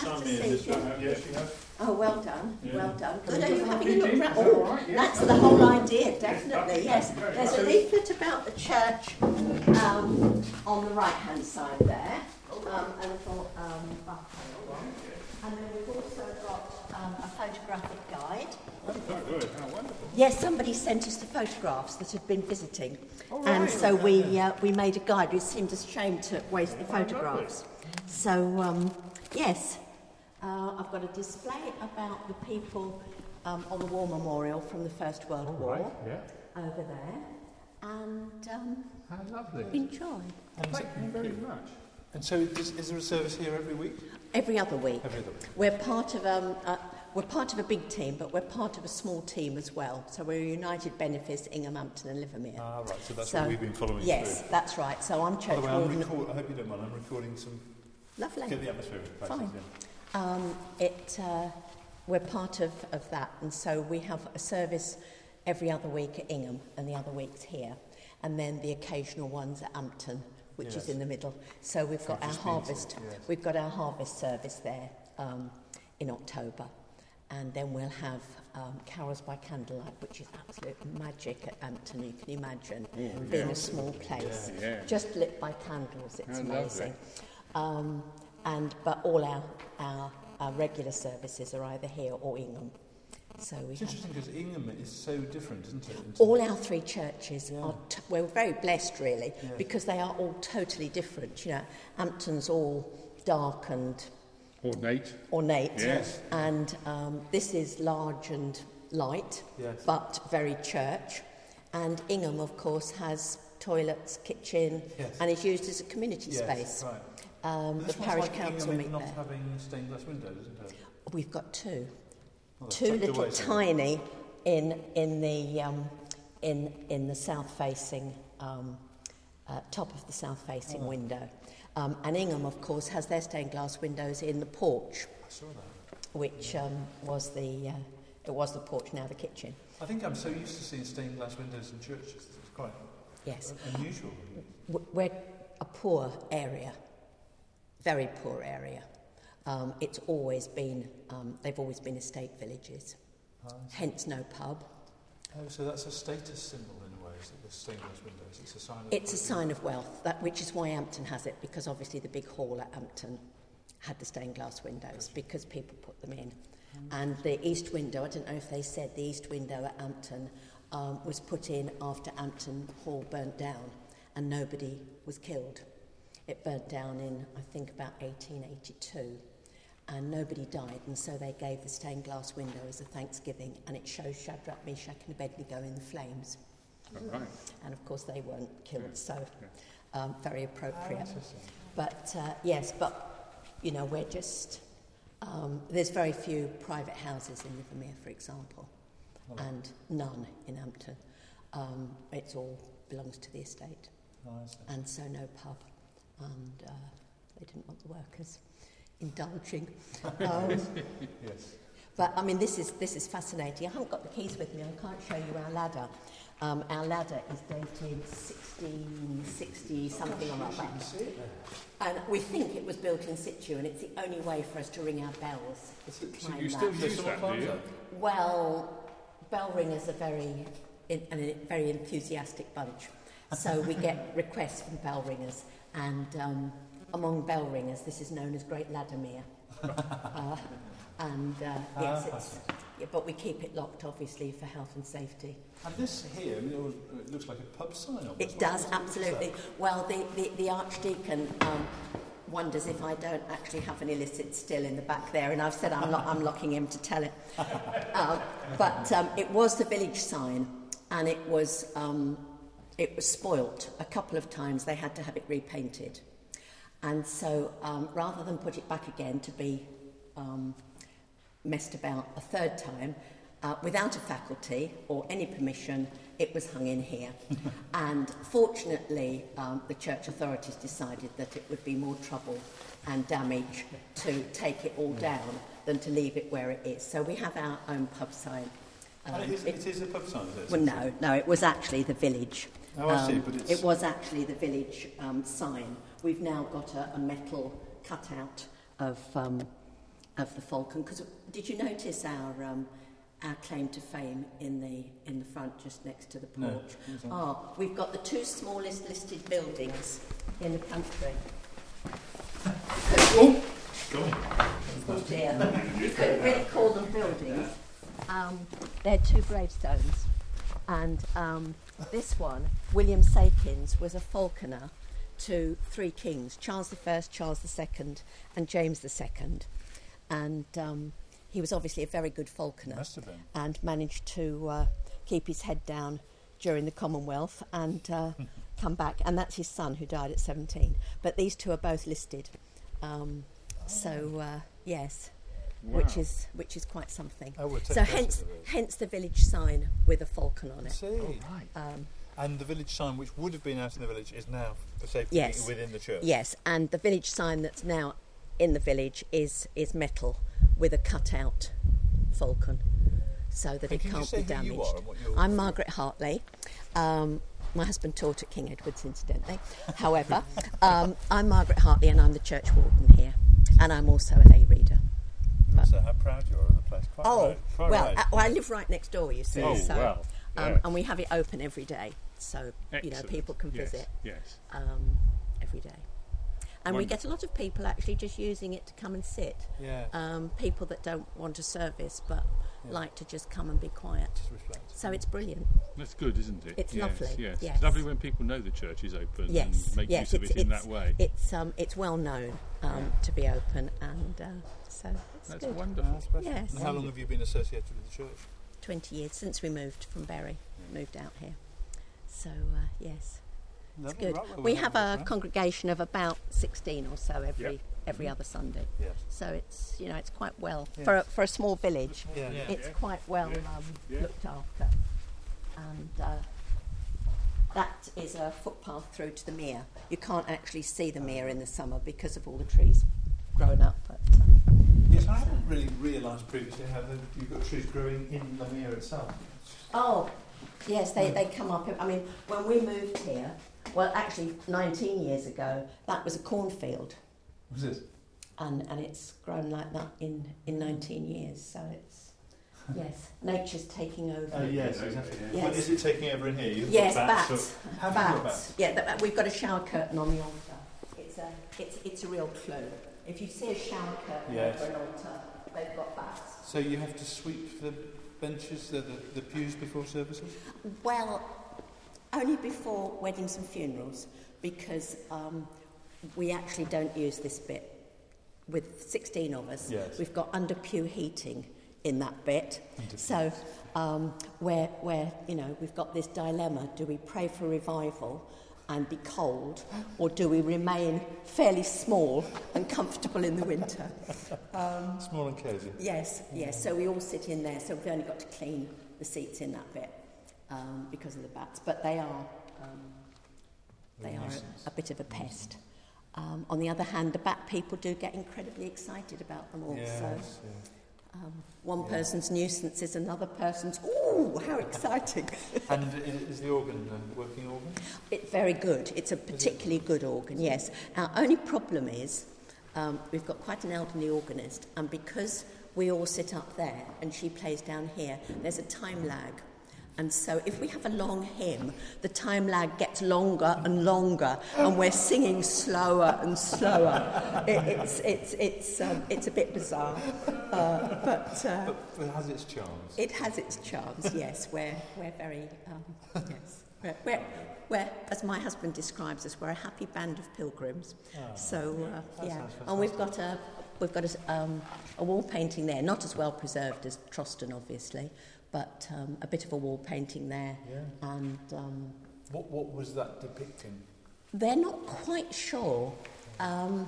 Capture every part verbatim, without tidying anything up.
to see you. Yes, you have. Oh, well done, Yeah. well done. Can Good, we are you just having a have look a round? meeting? Is that Oh, all right? Yeah. that's the whole idea, definitely, yes. Yeah. There's a leaflet about the church um, on the right-hand side there, um, a little um, buckle. And then we've also got um, a photographic guide. Oh, good. How wonderful. Yes, somebody sent us the photographs that had been visiting, Oh, and right. so we uh, we made a guide. It seemed a shame to waste the Oh, lovely. photographs. So um, yes, uh, I've got a display about the people um, on the War Memorial from the First World All War right, yeah. over there, and um, How lovely. enjoy Thank you very much. And so is, is there a service here every week? every other week. Every other week. We're part of um, uh, we're part of a big team, but we're part of a small team as well. So we're United Benefice, Ingham, Hampton, and Livermere. Ah, right, so that's So- what we've been following Yes, through. that's right. So I'm By church the way, I'm warden. record- I hope you don't mind, I'm recording some... Lovely. Get the atmosphere of the place. Fine. Yeah. Um, it, uh, we're part of, of that, and so we have a service every other week at Ingham, and the other weeks here, and then the occasional ones at Hampton, which Yes. is in the middle. So we've got Francis our Beaton, harvest, yes. we've got our harvest service there um, in October, and then we'll have um, carols by candlelight, which is absolute magic at Hampton. You can imagine being a small place, Yeah, yeah. just lit by candles. It's How lovely. amazing. Um, and but all our, our our regular services are either here or Ingham. So we It's have interesting because Ingham is so different, isn't it? in all terms- our three churches Yeah. are. T- we're very blessed, really, Yeah. because they are all totally different. You know, Hampton's all dark and Ornate. ornate, Yes. and um, this is large and light, Yes. but very church. And Ingham, of course, has toilets, kitchen, Yes. and is used as a community Yes, space. right. Um, But the this one's parish like council Ingham meet in not there. having stained glass windows, isn't it? We've got two, Well, they're two tucked little away somewhere. tiny in in the um, in in the south-facing um, uh, top of the south-facing Oh. window. Um, and Ingham, of course, has their stained glass windows in the porch, I saw that. which um, was the uh, it was the porch, now the kitchen. I think I'm so used to seeing stained glass windows in churches. It's quite Yes, unusual. W- we're a poor area, very poor area. Um, it's always been um, they've always been estate villages, Ah, I see. hence no pub. Oh, so that's a status symbol in a way, is it, the stained glass windows? It's a sign of... It's a sign of wealth, that, which is why Hampton has it, because obviously the big hall at Hampton had the stained glass windows, because people put them in. And the east window, I don't know if they said, the east window at Hampton um, was put in after Hampton Hall burnt down, and nobody was killed. It burnt down in, I think, about eighteen eighty-two, and nobody died, and so they gave the stained glass window as a thanksgiving, and it shows Shadrach, Meshach and Abednego in the flames. All right. And of course they weren't killed, Yeah, so yeah. um, very Ah, appropriate. interesting. But uh, yes, but you know, we're just um, there's very few private houses in Livermere, for example, Oh. and none in Hampton. Um, it's all belongs to the estate, Oh, I see. and so no pub, and uh, they didn't want the workers indulging. Um, Yes. But I mean, this is this is fascinating. I haven't got the keys with me. I can't show you our ladder. Um, our ladder is dated sixteen sixty something or other, and we think it was built in situ, and it's the only way for us to ring our bells is to So climb you that. still So use someone that, do climbs you? up? Well, bell ringers are very in, and a very enthusiastic bunch, so we get requests from bell ringers, and um, among bell ringers, this is known as Great Laddermere. uh, and uh, yes, Ah, it's, yeah, but we keep it locked, obviously, for health and safety. And this here, I mean, it was- it looks like a pub sign. Almost. It What- does, what is that? absolutely. Well, the, the, the Archdeacon um, wonders if I don't actually have an illicit still in the back there, and I've said I'm, lo- I'm locking him to tell it. Um, but um, it was the village sign, and it was, um, it was spoilt a couple of times. They had to have it repainted. And so um, rather than put it back again to be um, messed about a third time, uh, without a faculty or any permission, it was hung in here. And fortunately, um, the church authorities decided that it would be more trouble and damage to take it all down than to leave it where it is. So we have our own pub sign. Um, And it is, it- it is a pub sign, is it? well, no, no, it was actually the village. Oh, I see, Um, but it's... It was actually the village um, sign. We've now got a, a metal cutout of um, of the falcon. Because did you notice our um, our claim to fame in the in the front, just next to the porch? No. Oh, we've got the two smallest listed buildings in the country. Oh, go on. Oh dear. You couldn't really call them buildings. Um, they're two gravestones. And um, this one, William Sakins, was a falconer to three kings, Charles the First, Charles the Second, and James the Second. And um, he was obviously a very good falconer. Must have been. And managed to uh, keep his head down during the Commonwealth and uh, come back. And that's his son, who died at seventeen. But these two are both listed. Um, oh. So, uh, yes, wow. which is which is quite something. Oh, we'll take so that hence, as it is. hence the village sign with a falcon on I it. see. Oh, right. Um, and the village sign, which would have been out in the village, is now for safety Yes. within the church. Yes, and the village sign that's now in the village is is metal with a cut-out falcon, so that And it can you can't say be who damaged. you are and what you're- I'm Margaret Hartley. Um, my husband taught at King Edward's, incidentally. However, um, I'm Margaret Hartley, and I'm the church warden here, and I'm also a lay reader. But- So how proud you are of the place. Quite oh, right. Quite well, right. uh, well, I live right next door, you see. Oh, so, well. um, Yes. and we have it open every day, so you know Excellent. people can Yes, visit. Yes. um, every day. And we Wonderful. get a lot of people actually just using it to come and sit. Yeah. Um, people that don't want a service but Yeah. like to just come and be quiet. Just reflect. So it's brilliant. That's good, isn't it? It's yes, lovely, Yes. yes. It's lovely when people know the church is open Yes, and make yes, use of it's, it in it's, that way. It's um, it's well known um, to be open, and uh, so it's That's good. wonderful. Ah, special. Yes. And how long have you been associated with the church? Twenty years since we moved from Bury, moved out here. So uh, yes, it's Lovely, good. right, well, We we'll have look a around. congregation of about sixteen or so every Yep. every other Sunday. Yes. So it's you know it's quite well Yes. for a, for a small village. Yeah. Yeah. It's quite well Yeah. um, Yeah. looked after, and uh, that is a footpath through to the mere. You can't actually see the mere in the summer because of all the trees growing up. But um, Yes, I hadn't really realised previously how the, you've got trees growing in the mere itself. oh, yes, they they come up. I mean, when we moved here, well, actually, nineteen years ago, that was a cornfield. What's this? And, and it's grown like that in, in nineteen years, so it's, yes, nature's taking over. Oh, yes, exactly. Yes. What is it taking over in here? You've Yes, got bats. bats. or- Have you got bats? Yeah, th- we've got a shower curtain on the altar. It's a, it's, it's a real clue. If you see a shower curtain Yes. over an altar, they've got bats. So you have to sweep the benches, the, the, the pews before services? Well, only before weddings and funerals, because um, we actually don't use this bit. With sixteen of us, Yes. we've got under pew heating in that bit. Under So, um, where, where, you know, we've got this dilemma: do we pray for revival and be cold, or do we remain fairly small and comfortable in the winter? Um, Small and cosy. yes, yes. So we all sit in there. So we've only got to clean the seats in that bit um, because of the bats. But they are, um, they are a, a bit of a pest. Um, on the other hand, the bat people do get incredibly excited about them also. Yes, yeah. Um, one Yeah. person's nuisance is another person's, ooh, how exciting. And i- is the organ a working organ? It's very good. It's a particularly good organ, yes. Our only problem is um, we've got quite an elderly organist, and because we all sit up there and she plays down here, there's a time lag. And so if we have a long hymn, the time lag gets longer and longer, and we're singing slower and slower. It, it's, it's, it's, um, it's a bit bizarre, uh, but... Uh, But it has its charms. It has its charms, yes. We're, we're very, um, yes. We're, we're, we're, as my husband describes us, we're a happy band of pilgrims. Ah, so, uh, that yeah. sounds And we've got a, we've got a, um, a wall painting there, not as well preserved as Troston, obviously, but um, a bit of a wall painting there. Yeah. And um, What, what was that depicting? they're not quite sure. Um,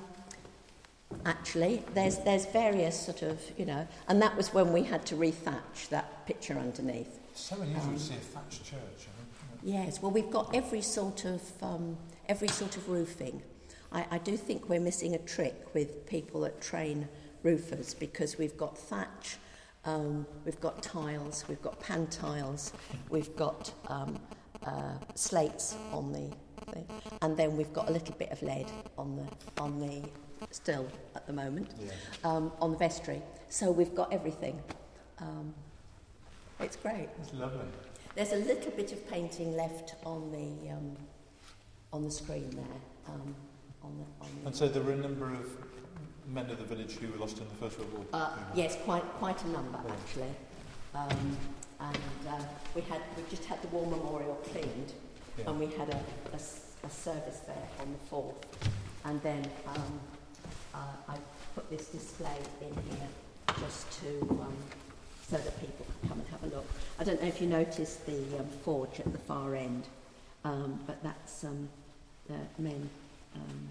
Actually, there's there's various sort of, you know, and that was when we had to rethatch that picture underneath. So unusual Um, to see a thatched church. I think. Yes, well, we've got every sort of um, every sort of roofing. I, I do think we're missing a trick with people that train roofers, because we've got thatch, um, we've got tiles, we've got pan tiles, we've got um, uh, slates on the, everything. And then we've got a little bit of lead on the on the still at the moment, Yeah. um, on the vestry. So we've got everything. Um, it's great. It's lovely. There's a little bit of painting left on the um, on the screen there. Um, on the, on the And so there were a number of men of the village who were lost in the First World War? Uh, yes, quite quite a number actually. Um, and uh, we had we just had the war memorial cleaned, Yeah. and we had a, a s- a service there on the fourth. And then um, uh, I put this display in here just to um, so that people can come and have a look. I don't know if you noticed the um, forge at the far end, um, but that's um, the men um,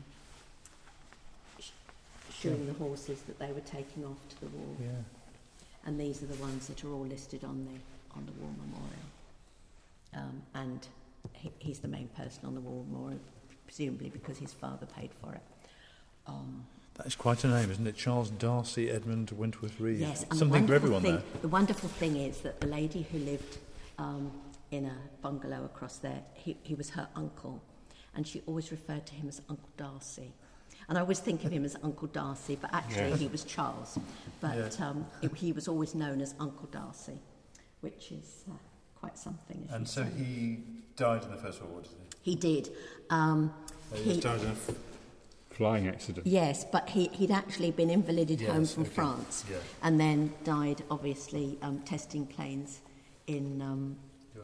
sh- shoeing the horses that they were taking off to the war. Yeah. And these are the ones that are all listed on the on the war memorial. Um, and he, he's the main person on the war memorial, presumably because his father paid for it. Um, That is quite a name, isn't it? Charles Darcy Edmund Wentworth Reed. yes, and Something the for everyone thing, there. The wonderful thing is that the lady who lived um, in a bungalow across there, he, he was her uncle, and she always referred to him as Uncle Darcy. And I always think of him as Uncle Darcy, but actually Yes. he was Charles. But Yeah. um, it, he was always known as Uncle Darcy, which is uh, quite something. As And you so say. he died in the First World War, did he? He did. Um, he he, died in a f- Flying accident. yes, but he, he'd actually been invalided Yes, home from okay. France, Yeah. and then died, obviously, um, testing planes in um, Yeah.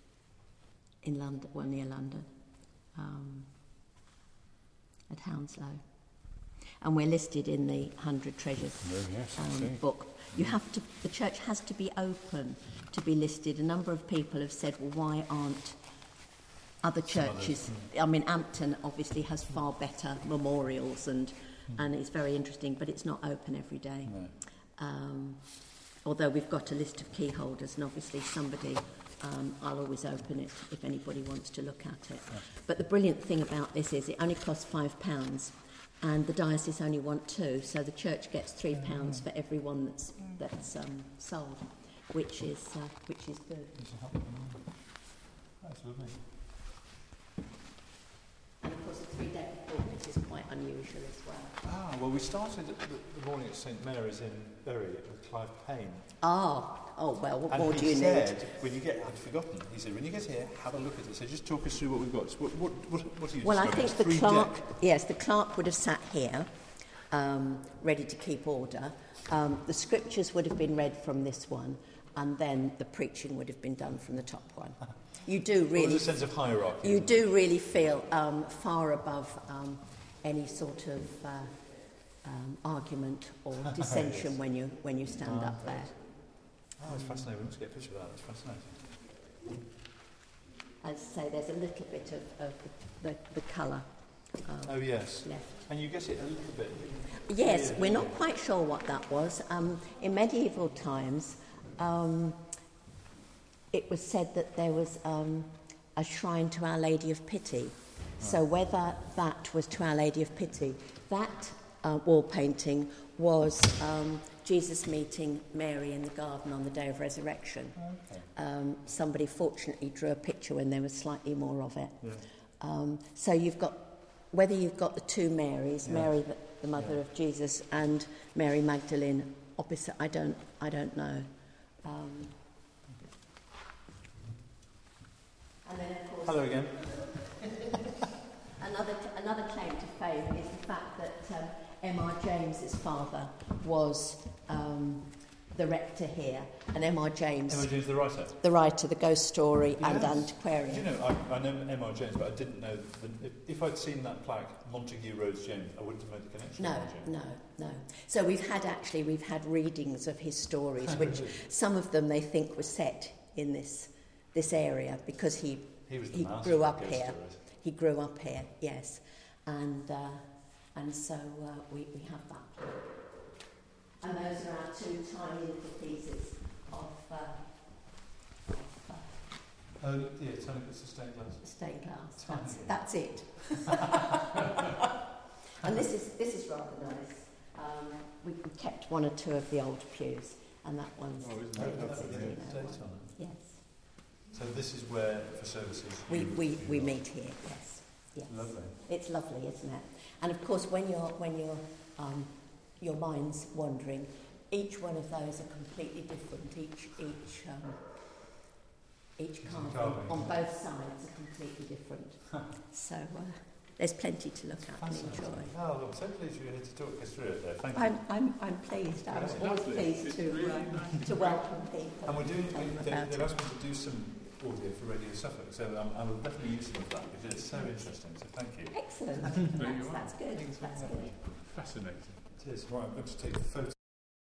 in London, well, near London, um, at Hounslow. And we're listed in the Hundred Treasures Oh, yes, I see. um, book. You have to. The church has to be open to be listed. A number of people have said, "Well, why aren't other Some others, churches?" I mean, Ampton obviously has far better memorials, and and it's very interesting, but it's not open every day. No. Um, although we've got a list of key holders, and obviously somebody, um, I'll always open it if anybody wants to look at it. But the brilliant thing about this is it only costs five pounds, and the diocese only want two, so the church gets three pounds for every one that's that's um, sold, which is uh, which is good. That's lovely. And of course, a three-decker pulpit is quite unusual as well. Ah, well, we started the, the morning at Saint Mary's in Bury with Clive Payne. Ah, oh well, what And more he do you said, need? when you get, I'd forgotten, he said, when you get here, have a look at it. So just talk us through what we've got. So what, what, what, what are you Well, I describing? think It's the three clerk, deck. yes, the clerk would have sat here, um, ready to keep order. Um, the scriptures would have been read from this one, and then the preaching would have been done from the top one. You do Well, really, there's a sense of hierarchy. you isn't do really feel um, far above um, any sort of uh, um, argument or dissension Yes. when you when you stand Ah, up there. there? Oh, it's fascinating. We must get a picture of that. It's fascinating. As I say, there's a little bit of, of the, the colour um, Oh, yes. left. And you get it a little bit. Yes, Yeah, we're not yeah. quite sure what that was. Um, in medieval times, um, it was said that there was um, a shrine to Our Lady of Pity. So whether that was to Our Lady of Pity, that uh, wall painting was um, Jesus meeting Mary in the garden on the day of resurrection. Okay. Um, somebody fortunately drew a picture when there was slightly more of it. Yeah. Um, so you've got, whether you've got the two Marys, Yeah. Mary the, the mother Yeah. of Jesus and Mary Magdalene opposite, I don't, I don't know. Um, and then of course, Hello again. another another claim to fame is the fact that um, M R James's father was um, the rector here, and M R James, Emma James, the writer. the writer, the ghost story and Yes. antiquarian. Do you know, I, I know M R James, but I didn't know. The, if, if I'd seen that plaque, Montague Rhodes James, I wouldn't have made the connection. No, M R James. no, no. So we've had actually we've had readings of his stories, which some of them they think were set in this this area because he He was the he master grew of up ghost here. stories. He grew up here, yes, and uh, and so uh, we we have that. And those are our two tiny little pieces of, uh, of uh, Oh, yeah, it's only it's a stained glass. stained glass. Tiny. That's, that's it. And this is this is rather nice. Um, we we kept one or two of the old pews, and that one's Oh, isn't the that That's lovely? the you know, date on it. yes. So this is where, for services, We, you- we, you we are. meet here, yes. Yes. Lovely. It's lovely, isn't it? And of course, when you're when you're um, your mind's wandering, each one of those are completely different. Each each um, each carving, carving on both sides are completely different. so uh, there's plenty to look at and enjoy. Oh, I'm so pleased you're here to talk us through it there. Thank I'm you. I'm I'm pleased. I'm That's always lovely. pleased It's to really uh, nice. to welcome people. And we're doing, Tell them they, about they've it. asked me to do some audio for Radio Suffolk, so um, I will definitely use some of that because it's so interesting, so thank you. Excellent. There you That's, are. that's good. Thanks very That's much. good. Fascinating. It is. Right, I'm going to take the photo